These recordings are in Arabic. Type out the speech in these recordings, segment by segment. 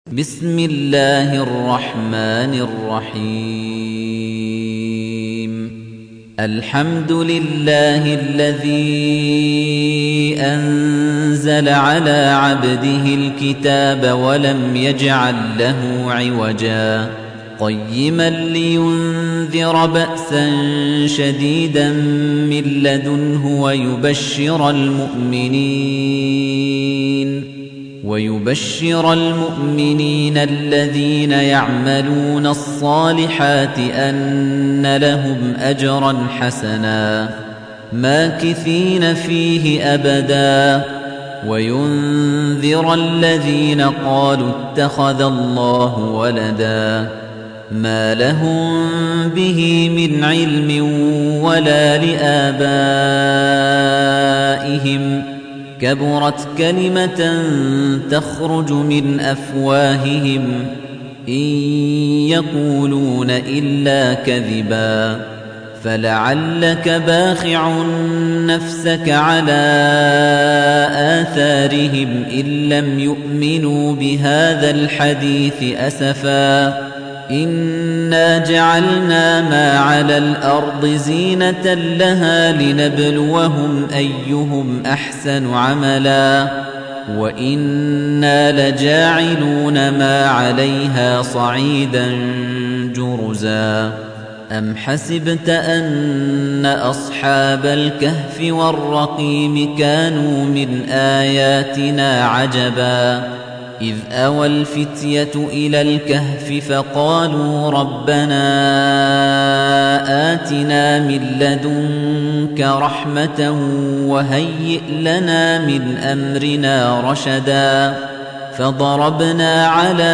بسم الله الرحمن الرحيم الحمد لله الذي أنزل على عبده الكتاب ولم يجعل له عوجا قيما لينذر بأسا شديدا من لدنه ويبشر المؤمنين الذين يعملون الصالحات أن لهم أجرا حسنا ماكثين فيه أبدا وينذر الذين قالوا اتخذ الله ولدا ما لهم به من علم ولا لآبائهم كبرت كلمة تخرج من أفواههم إن يقولون إلا كذبا فلعلك باخع نفسك على آثارهم إن لم يؤمنوا بهذا الحديث أسفا إنا جعلنا ما على الأرض زينة لها لنبلوهم أيهم أحسن عملا وإنا لجاعلون ما عليها صعيدا جرزا أم حسبت أن أصحاب الكهف والرقيم كانوا من آياتنا عجبا إذ أوى الفتية إلى الكهف فقالوا ربنا آتنا من لدنك رحمة وهيئ لنا من أمرنا رشدا فضربنا على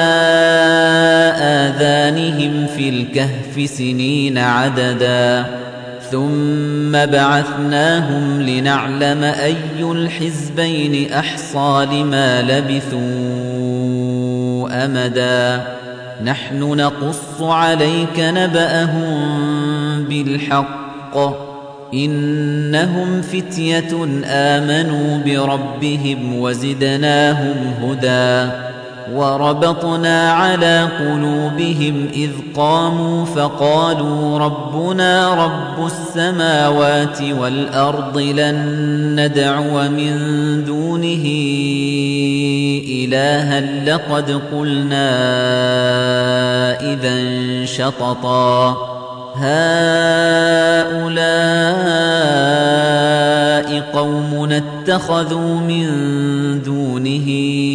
آذانهم في الكهف سنين عددا ثم بعثناهم لنعلم أي الحزبين أحصى لما لبثوا أمدا نحن نقص عليك نبأهم بالحق إنهم فتية آمنوا بربهم وزدناهم هدى وربطنا على قلوبهم إذ قاموا فقالوا ربنا رب السماوات والأرض لن ندعو من دونه إلها لقد قلنا إذا شططا هؤلاء قوم اتخذوا من دونه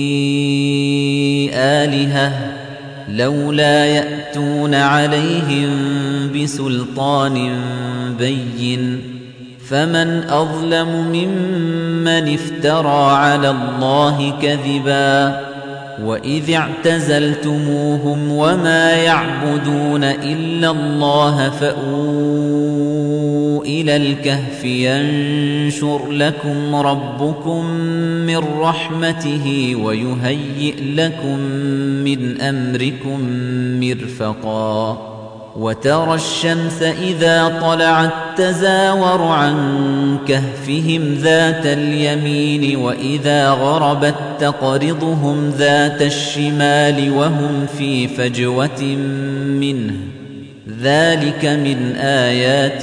آلهة لولا يأتون عليهم بسلطان بين فمن أظلم ممن افترى على الله كذبا وإذ اعتزلتموهم وما يعبدون إلا الله فأووا إلى الكهف ينشر لكم ربكم من رحمته ويهيئ لكم من أمركم مرفقا وترى الشمس إذا طلعت تزاور عن كهفهم ذات اليمين وإذا غربت تقرضهم ذات الشمال وهم في فجوة منه ذلك من آيات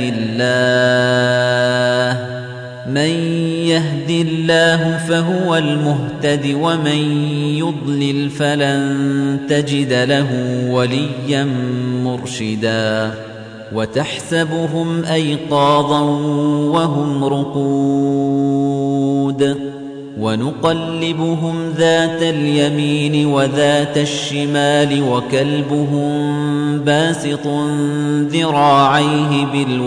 الله من يهد الله فهو المهتد ومن يضلل فلن تجد له وليا مرشدا وتحسبهم أيقاظا وهم رقود ونقلبهم ذات اليمين وذات الشمال وكلبهم باسط ذراعيه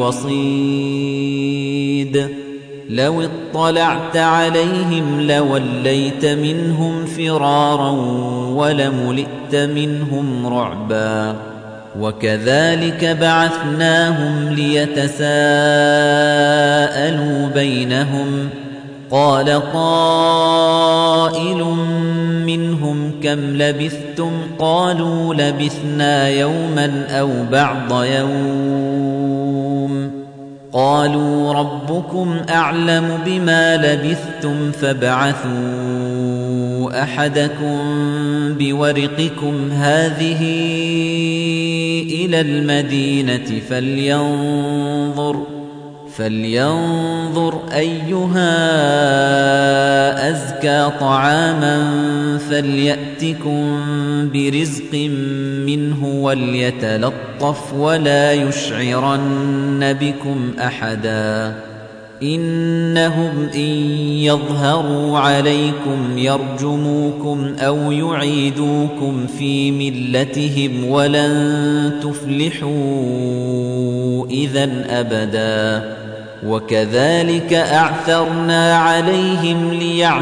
بالوصيد لو اطلعت عليهم لوليت منهم فرارا ولملئت منهم رعبا وكذلك بعثناهم ليتساءلوا بينهم قال قائل منهم كم لبثتم قالوا لبثنا يوما أو بعض يوم قالوا ربكم أعلم بما لبثتم فابعثوا أحدكم بورقكم هذه إلى المدينة فلينظر أيها أزكى طعاما فليأتكم برزق منه وليتلطف ولا يشعرن بكم أحدا إنهم إن يظهروا عليكم يرجموكم أو يعيدوكم في ملتهم ولن تفلحوا إذا أبدا وكذلك أعثرنا عليهم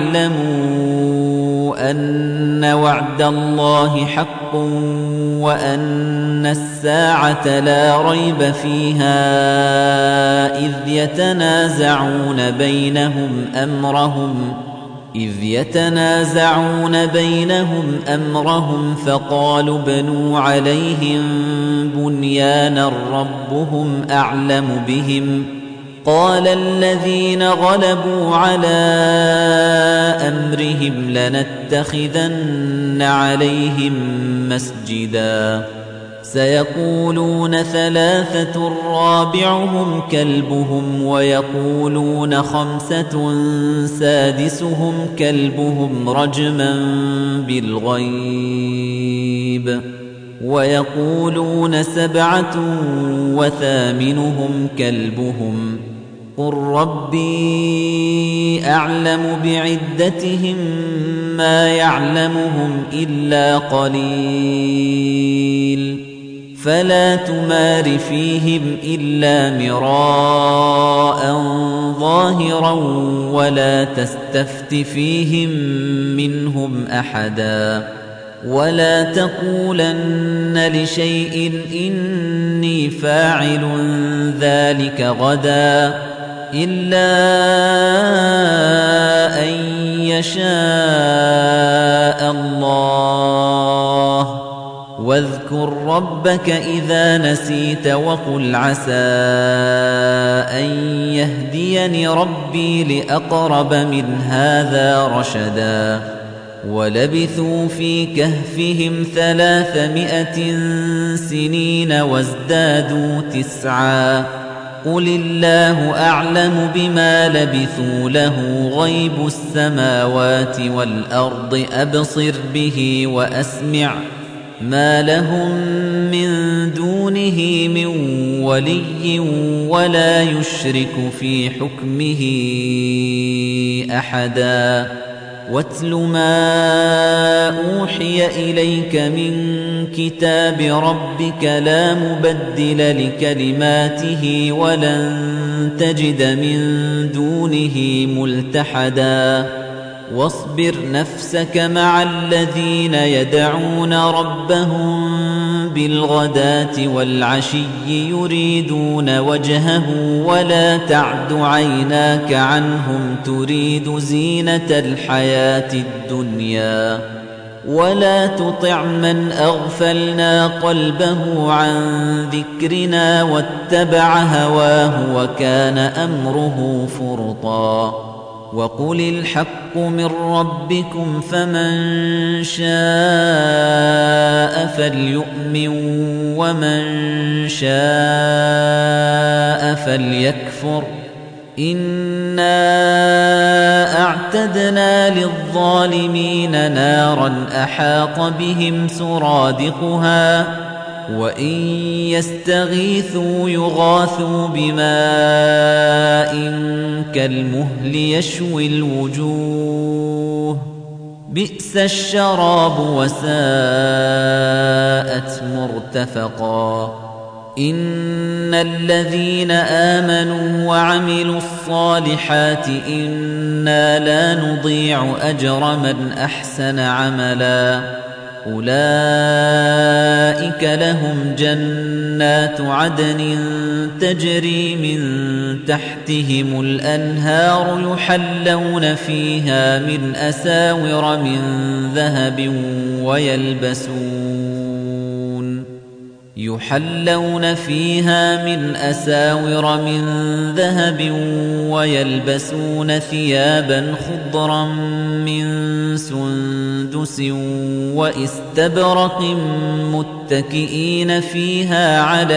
ليعلموا أن وعد الله حق وأن الساعة لا ريب فيها إذ يتنازعون بينهم أمرهم فقالوا ابنوا عليهم بنيانا ربهم أعلم بهم قال الذين غلبوا على أمرهم لنتخذن عليهم مسجدا سيقولون ثلاثة رابعهم كلبهم ويقولون خمسة سادسهم كلبهم رجما بالغيب ويقولون سبعة وثامنهم كلبهم قل ربي أعلم بعدتهم ما يعلمهم إلا قليل فلا تمار فيهم إلا مراء ظاهرا ولا تستفت فيهم منهم أحدا ولا تقولن لشيء إني فاعل ذلك غدا إلا أن يشاء الله واذكر ربك إذا نسيت وقل عسى أن يهديني ربي لأقرب من هذا رشدا ولبثوا في كهفهم 300 سنين وازدادوا 9 قل الله أعلم بما لبثوا له غيب السماوات والأرض أبصر به وأسمع ما لهم من دونه من ولي ولا يشرك في حكمه أحدا واتل ما أوحي إليك من كتاب ربك لا مبدل لكلماته ولن تجد من دونه ملتحدا واصبر نفسك مع الذين يدعون ربهم بالغداة والعشي يريدون وجهه ولا تعد عيناك عنهم تريد زينة الحياة الدنيا ولا تطع من أغفلنا قلبه عن ذكرنا واتبع هواه وكان أمره فرطا وقل الحق من ربكم فمن شاء فليؤمن ومن شاء فليكفر إنا أعتدنا للظالمين نارا أحاط بهم سرادقها وإن يستغيثوا يغاثوا بماء كالمهل يشوي الوجوه بئس الشراب وساءت مرتفقا إن الذين آمنوا وعملوا الصالحات إنا لا نضيع أجر من أحسن عملا أولئك لهم جنات عدن تجري من تحتهم الأنهار يحلون فيها من يحلون فيها من أساور من ذهب ويلبسون ثيابا خضرا من سندس وإستبرق متكئين فيها على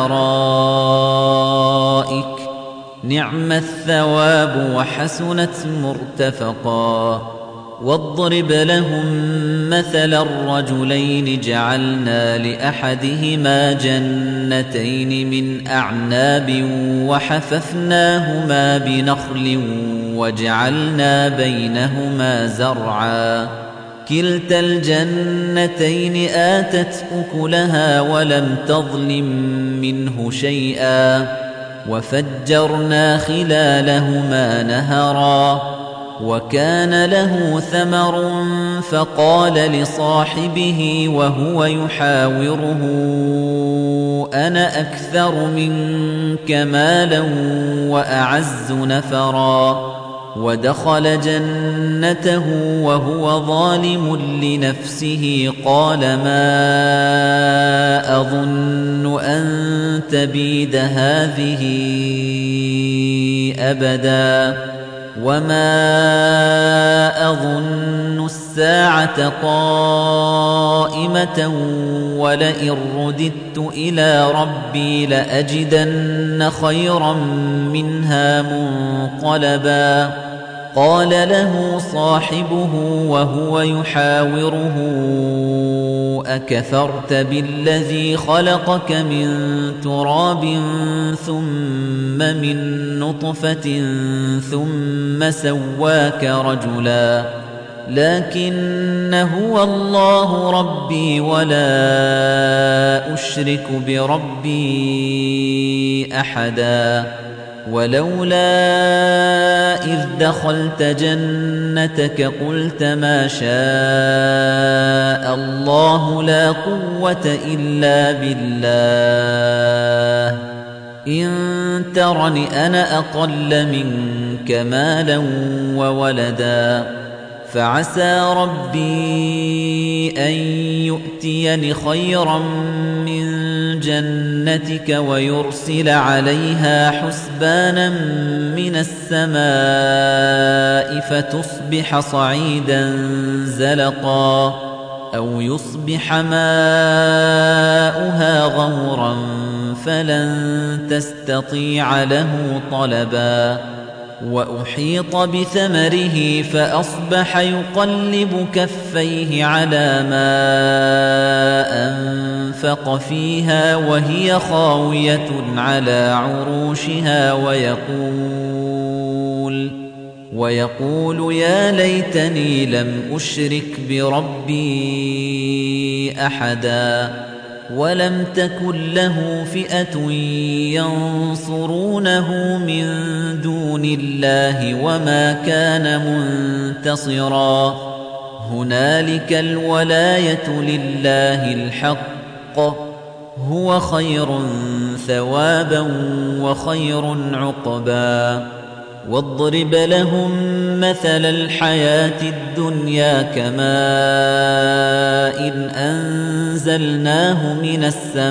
الأرائك نعم الثواب وحسنت مرتفقا واضرب لهم مثل الرجلين جعلنا لأحدهما جنتين من أعناب وحففناهما بنخل وجعلنا بينهما زرعا كلتا الجنتين آتت أكلها ولم تظلم منه شيئا وفجرنا خلالهما نهرا وكان له ثمر فقال لصاحبه وهو يحاوره أنا أكثر منك مالا وأعز نفرا ودخل جنته وهو ظالم لنفسه قال ما أظن أن تبيد هذه أبدا وما أظن الساعة قائمة ولئن رددت إلى ربي لأجدن خيرا منها منقلبا قال له صاحبه وهو يحاوره أكفرت بالذي خلقك من تراب ثم من نطفة ثم سواك رجلا لكن هو الله ربي ولا أشرك بربي أحدا ولولا إذ دخلت جنتك قلت ما شاء الله لا قوة إلا بالله إن ترني أنا أقل منك مالا وولدا فعسى ربي أن يؤتيني خيرا من جنتك ويرسل عليها حسبانا من السماء فتصبح صعيدا زلقا أو يصبح ماؤها غورا فلن تستطيع له طلبا وأحيط بثمره فأصبح يقلب كفيه على ما أنفق فيها وهي خاوية على عروشها ويقول يا ليتني لم أشرك بربي أحدا ولم تكن له فئة ينصرونه من دون الله وما كان منتصرا هنالك الولاية لله الحق هو خير ثوابا وخير عقبا واضرب لهم مثل الحياة الدنيا كماء أنزلناه من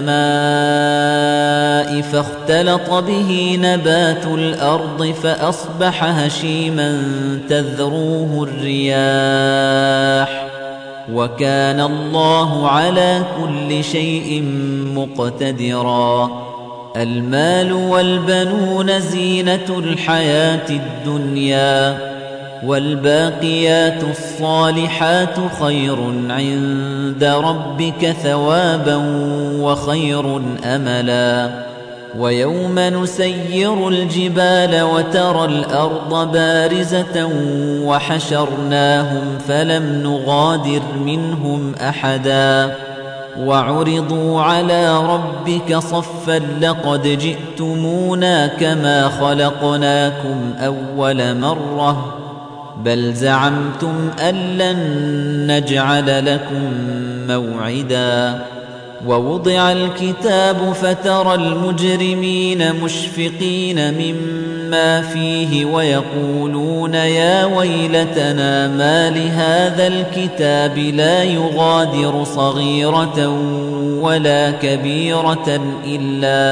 السماء فاختلط به نبات الأرض فأصبح هشيما تذروه الرياح وكان الله على كل شيء مقتدرا المال والبنون زينة الحياة الدنيا والباقيات الصالحات خير عند ربك ثوابا وخير أملا ويوم نسير الجبال وترى الأرض بارزة وحشرناهم فلم نغادر منهم أحدا وعرضوا على ربك صفا لقد جئتمونا كما خلقناكم أول مرة بل زعمتم أن لن نجعل لكم موعدا ووضع الكتاب فترى المجرمين مشفقين مما فيه ويقولون يا ويلتنا ما لهذا الكتاب لا يغادر صغيرة ولا كبيرة إلا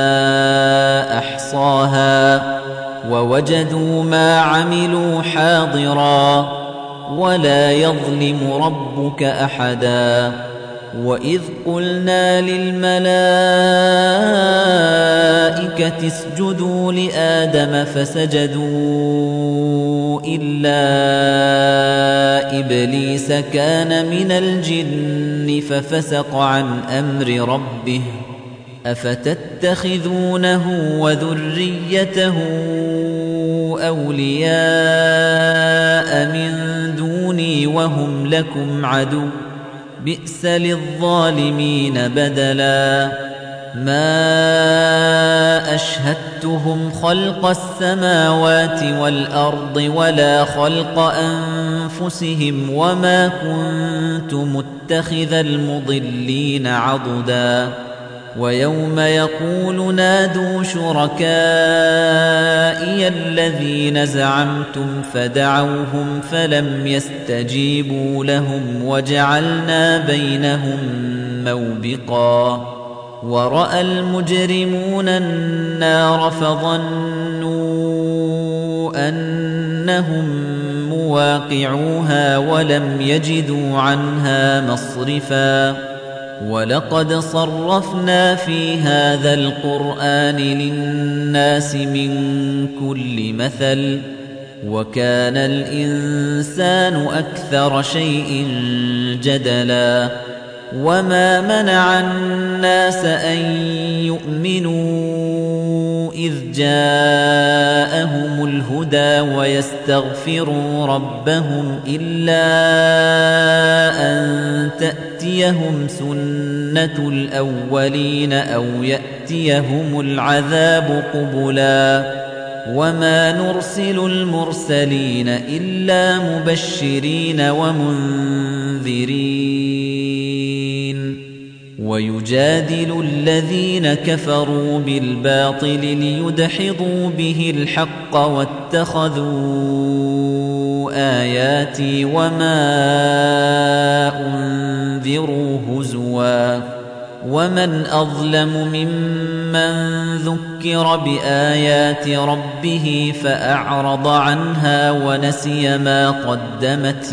أحصاها ووجدوا ما عملوا حاضرا ولا يظلم ربك أحدا وإذ قلنا للملائكة اسجدوا لآدم فسجدوا إلا إبليس كان من الجن ففسق عن أمر ربه أفتتخذونه وذريته أولياء من دوني وهم لكم عدو بئس للظالمين بدلا ما أشهدتهم خلق السماوات والأرض ولا خلق أنفسهم وما كنت متخذ المضلين عضدا ويوم يقول نادوا شركائي الذين زعمتم فدعوهم فلم يستجيبوا لهم وجعلنا بينهم موبقا ورأى المجرمون النار فظنوا أنهم مواقعوها ولم يجدوا عنها مصرفا ولقد صرفنا في هذا القرآن للناس من كل مثل وكان الإنسان أكثر شيء جدلا وما منع الناس أن يؤمنوا إذ جاءهم الهدى ويستغفروا ربهم إلا أن تأتيهم سنة الأولين أو يأتيهم العذاب قبلا وما نرسل المرسلين إلا مبشرين ومنذرين ويجادل الذين كفروا بالباطل ليدحضوا به الحق واتخذوا آياتي وما أنذروا هزوا ومن أظلم ممن ذكر بآيات ربه فأعرض عنها ونسي ما قدمت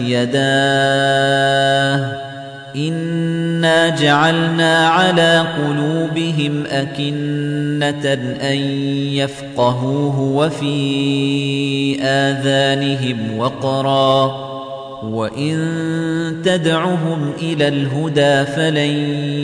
يداه إنا جعلنا على قلوبهم أكنة أن يفقهوه وفي آذانهم وقرا وإن تدعهم إلى الهدى فلن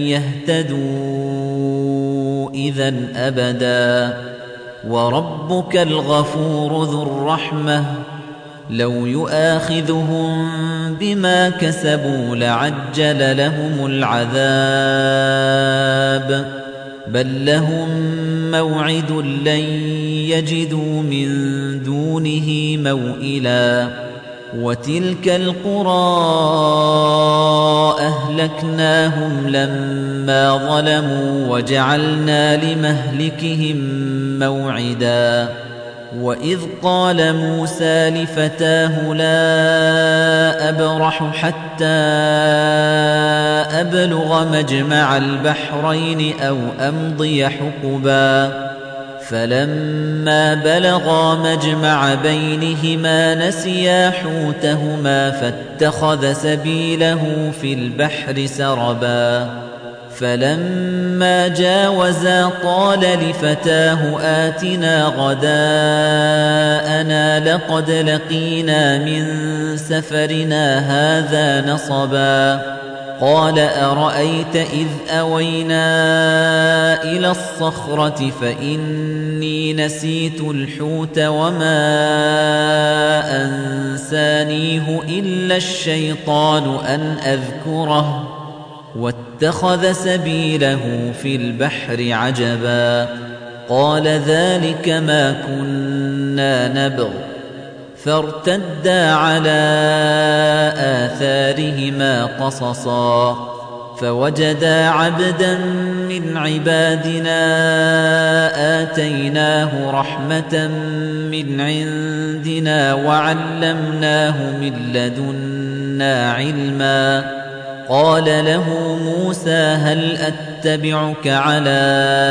يهتدوا إذا أبدا وربك الغفور ذو الرحمة لو يؤاخذهم بما كسبوا لعجل لهم العذاب بل لهم موعد لن يجدوا من دونه موئلا وتلك القرى أهلكناهم لما ظلموا وجعلنا لمهلكهم موعدا وإذ قال موسى لفتاه لا أبرح حتى أبلغ مجمع البحرين أو أمضي حقبا فلما بلغا مجمع بينهما نسيا حوتهما فاتخذ سبيله في البحر سربا فلما جاوزا قال لفتاه آتنا غداءنا لقد لقينا من سفرنا هذا نصبا قال أرأيت إذ أوينا إلى الصخرة فإني نسيت الحوت وما أنسانيه إلا الشيطان أن أذكره واتخذ سبيله في البحر عجبا قال ذلك ما كنا نبغ فارتدا على آثارهما قصصا فوجدا عبدا من عبادنا آتيناه رحمة من عندنا وعلمناه من لدنا علما قال له موسى هل أتبعك على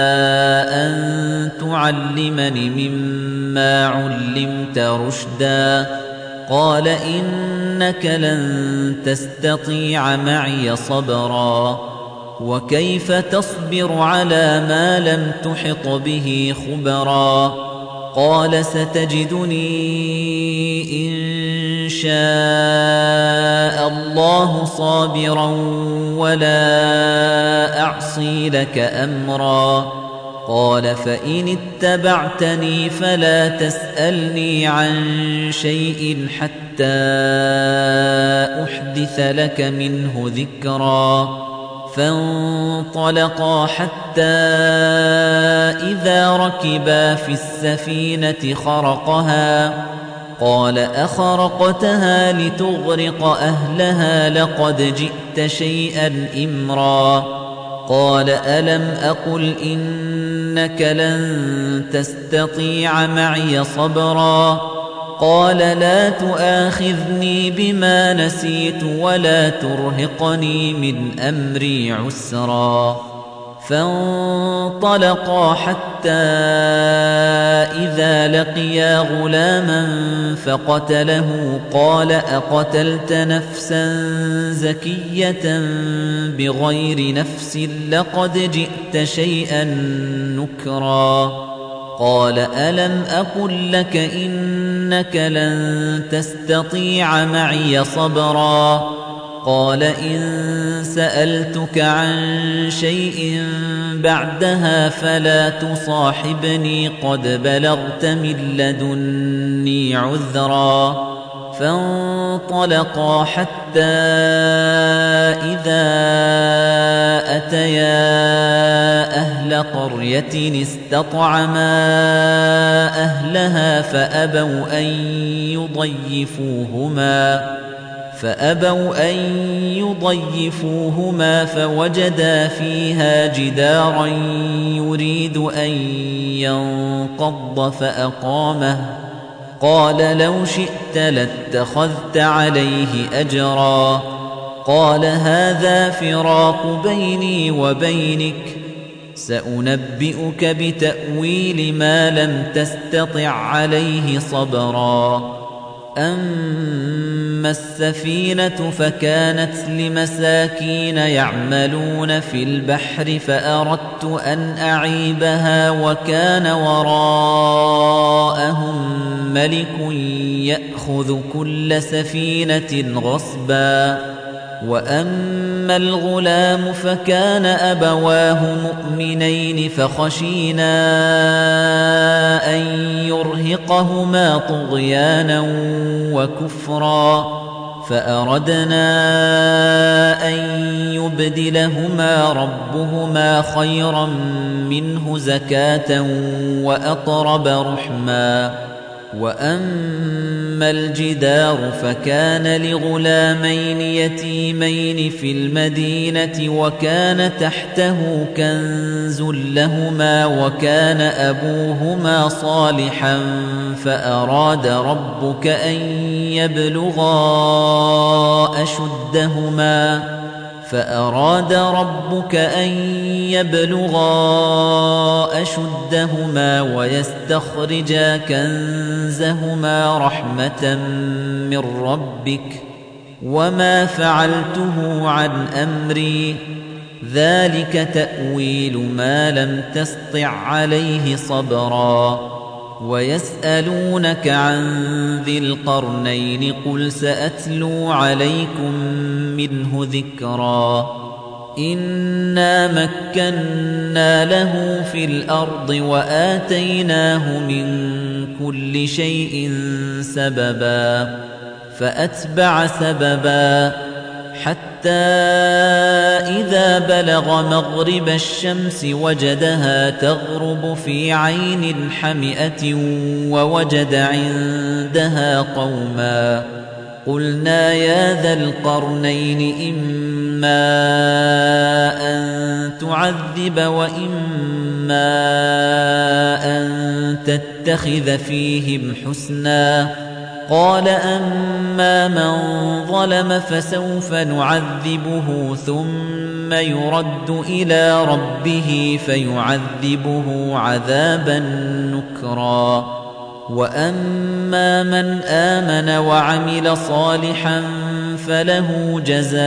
أن تعلمني مما علمت رشدا قال إنك لن تستطيع معي صبرا وكيف تصبر على ما لم تحط به خبرا قال ستجدني إن شاء الله صابرا ولا أعصي لك أمرا قال فإن اتبعتني فلا تسألني عن شيء حتى أحدث لك منه ذكرا فانطلقا حتى إذا ركبا في السفينة خرقها قال أخرقتها لتغرق أهلها لقد جئت شيئا إمرا قال ألم أقل إنك لن تستطيع معي صبرا قال لا تؤاخذني بما نسيت ولا ترهقني من أمري عسرا فانطلقا حتى إذا لقيا غلاما فقتله قال أقتلت نفسا زكية بغير نفس لقد جئت شيئا نكرا قال ألم أقل لك إنك لن تستطيع معي صبرا قال إن سألتك عن شيء بعدها فلا تصاحبني قد بلغت من لدني عذرا فانطلقا حتى إذا أتيا أهل قرية استطعما أهلها فأبوا أن يضيفوهما فوجدا فيها جدارا يريد أن ينقض فأقامه قال لو شئت لاتخذت عليه أجرا قال هذا فراق بيني وبينك سأنبئك بتأويل ما لم تستطع عليه صبرا أما السفينة فكانت لمساكين يعملون في البحر فأردت أن أعيبها وكان وراءهم ملك يأخذ كل سفينة غصبا وأما الغلام فكان أبواه مؤمنين فخشينا أن يرهقهما طغيانا وكفرا فأردنا أن يبدلهما ربهما خيرا منه زكاة وأقرب رحما وأما الجدار فكان لغلامين يتيمين في المدينة وكان تحته كنز لهما وكان أبوهما صالحا فأراد ربك أن يبلغا أشدهما ويستخرجا كنزهما رحمة من ربك وما فعلته عن أمري ذلك تأويل ما لم تسطع عليه صبرا ويسألونك عن ذي القرنين قل سأتلو عليكم منه ذكرا إنا مكنا له في الأرض وآتيناه من كل شيء سببا فأتبع سببا حتى إذا بلغ مغرب الشمس وجدها تغرب في عين حمئة ووجد عندها قوما قلنا يا ذا القرنين إما أن تعذب وإما أن تتخذ فيهم حسنا قال أما من ظلم فسوف نعذبه ثم يرد إلى ربه فيعذبه عذابا نكرا وأما من آمن وعمل صالحا فله جزاء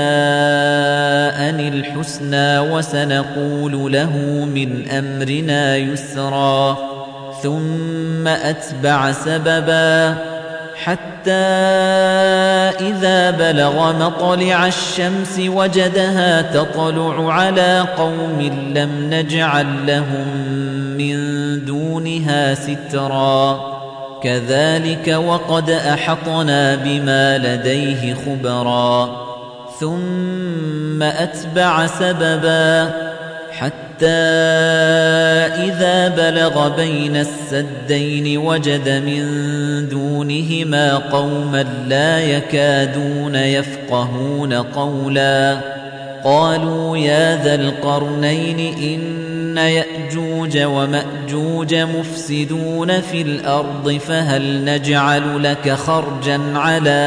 الحسنى وسنقول له من أمرنا يسرا ثم أتبع سببا حتى إذا بلغ مطلع الشمس وجدها تطلع على قوم لم نجعل لهم من دونها سترا كذلك وقد أحطنا بما لديه خبرا ثم أتبع سببا حتى إذا بلغ بين السدين وجد من دونهما قوما لا يكادون يفقهون قولا قالوا يا ذا القرنين إن يأجوج ومأجوج مفسدون في الأرض فهل نجعل لك خرجا على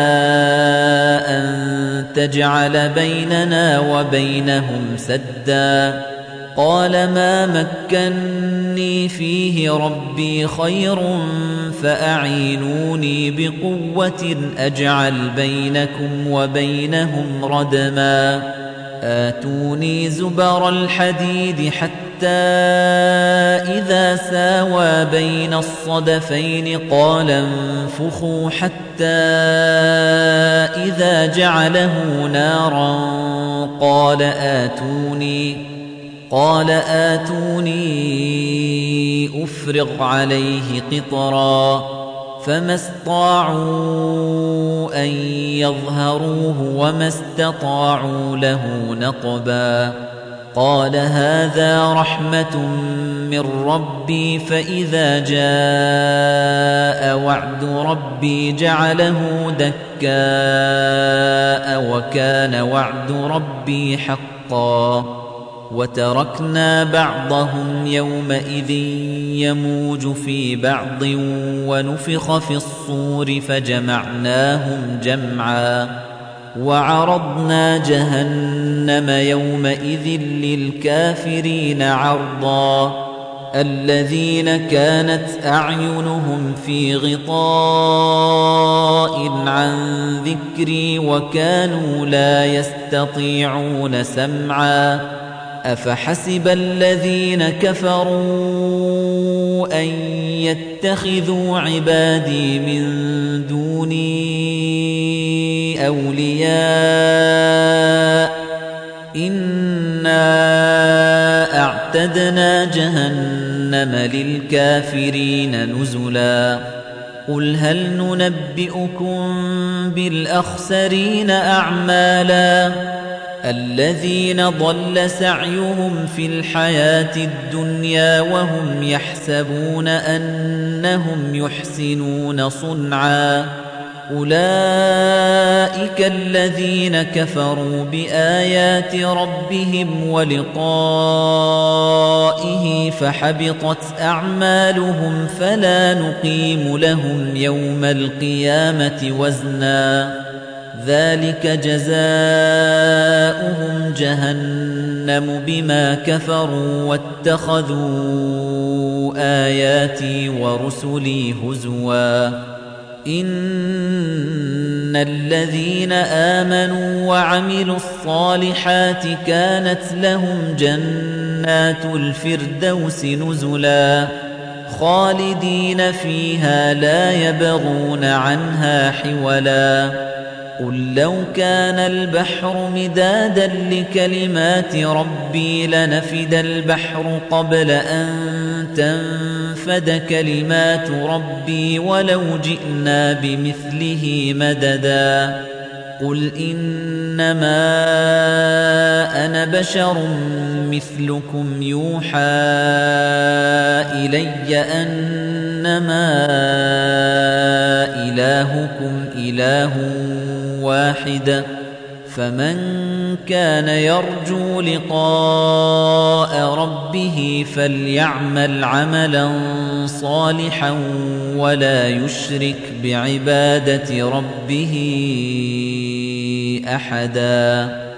أن تجعل بيننا وبينهم سدا قال ما مكني فيه ربي خير فأعينوني بقوة أجعل بينكم وبينهم ردما آتوني زبر الحديد حتى إذا ساوى بين الصدفين قال انفخوا حتى إذا جعله نارا قال آتوني أفرغ عليه قطرا فما استطاعوا أن يظهروه وما استطاعوا له نقبا قال هذا رحمة من ربي فإذا جاء وعد ربي جعله دكاء وكان وعد ربي حقا وتركنا بعضهم يومئذ يموج في بعض ونفخ في الصور فجمعناهم جمعا وعرضنا جهنم يومئذ للكافرين عرضا الذين كانت أعينهم في غطاء عن ذكري وكانوا لا يستطيعون سمعا أفحسب الذين كفروا أن يتخذوا عبادي من دوني أولياء إنا أعتدنا جهنم للكافرين نزلا قل هل ننبئكم بالأخسرين أعمالا الذين ضل سعيهم في الحياة الدنيا وهم يحسبون أنهم يحسنون صنعا أولئك الذين كفروا بآيات ربهم ولقائه فحبطت أعمالهم فلا نقيم لهم يوم القيامة وزنا ذلك جزاؤهم جهنم بما كفروا واتخذوا آياتي ورسلي هزوا إن الذين آمنوا وعملوا الصالحات كانت لهم جنات الفردوس نزلا خالدين فيها لا يبغون عنها حولا قل لو كان البحر مدادا لكلمات ربي لنفد البحر قبل أن تنفد كلمات ربي ولو جئنا بمثله مددا قل إنما أنا بشر مثلكم يوحى إلي أنما إلهكم إله واحد فمن كان يرجو لقاء ربه فليعمل عملا صالحا ولا يشرك بعبادة ربه أحدا